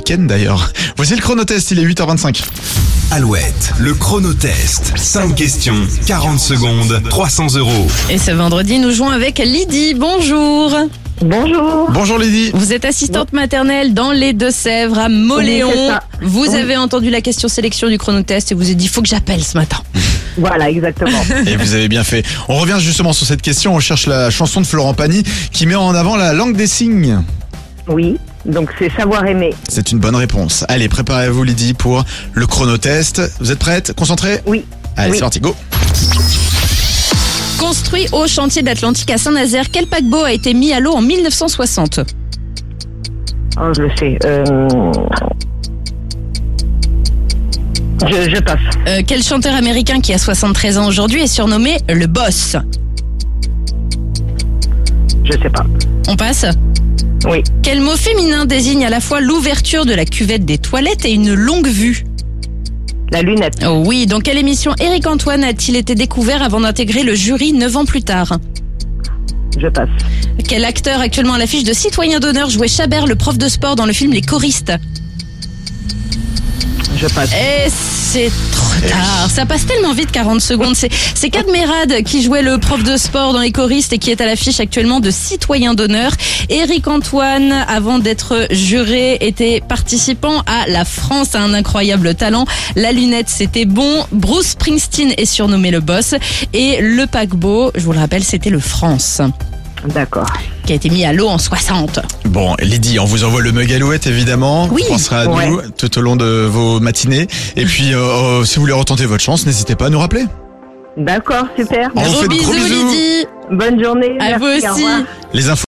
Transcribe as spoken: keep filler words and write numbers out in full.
week-end d'ailleurs. Voici le chronotest, il est huit heures vingt-cinq. Alouette, le chronotest. cinq questions, quarante secondes, trois cents euros. Et ce vendredi, nous jouons avec Lydie. Bonjour. Bonjour. Bonjour Lydie. Vous êtes assistante maternelle dans les Deux-Sèvres à Mauléon. Oui, c'est ça. Vous Oui. avez entendu la question sélection du chronotest et vous avez dit, il faut que j'appelle ce matin. Voilà, exactement. Et vous avez bien fait. On revient justement sur cette question, on cherche la chanson de Florent Pagny qui met en avant la langue des signes. Oui, donc c'est savoir aimer. C'est une bonne réponse. Allez, préparez-vous Lydie pour le chronotest. Vous êtes prête? Concentrée? Oui. Allez, Oui. c'est parti, go. Construit au chantier de l'Atlantique à Saint-Nazaire, quel paquebot a été mis à l'eau en mille neuf cent soixante? Oh, je le sais. Euh... Je, je passe. Euh, quel chanteur américain qui a soixante-treize ans aujourd'hui est surnommé le Boss? Je sais pas. On passe? Oui. Quel mot féminin désigne à la fois l'ouverture de la cuvette des toilettes et une longue vue? La lunette. Oh oui, dans quelle émission Éric Antoine a-t-il été découvert avant d'intégrer le jury neuf ans plus tard? Je passe. Quel acteur actuellement à l'affiche de Citoyen d'honneur jouait Chabert, le prof de sport dans le film Les Choristes? Je passe. Et c'est trop tard, ça passe tellement vite, quarante secondes. C'est, c'est Kad Merad qui jouait le prof de sport dans Les Choristes et qui est à l'affiche actuellement de Citoyen d'honneur. Éric Antoine, avant d'être juré, était participant à La France a un incroyable talent. La lunette, c'était bon. Bruce Springsteen est surnommé le Boss. Et le paquebot, je vous le rappelle, c'était le France, D'accord. qui a été mis à l'eau en soixante. Bon, Lydie, on vous envoie le mug Alouette évidemment. Oui. On pensera à Ouais. nous tout au long de vos matinées. Et puis, euh, euh, si vous voulez retenter votre chance, n'hésitez pas à nous rappeler. D'accord, super. On vous Gros fait de gros bisous, bisous. Lydie. Bonne journée. À Merci, vous au aussi. revoir. Les infos.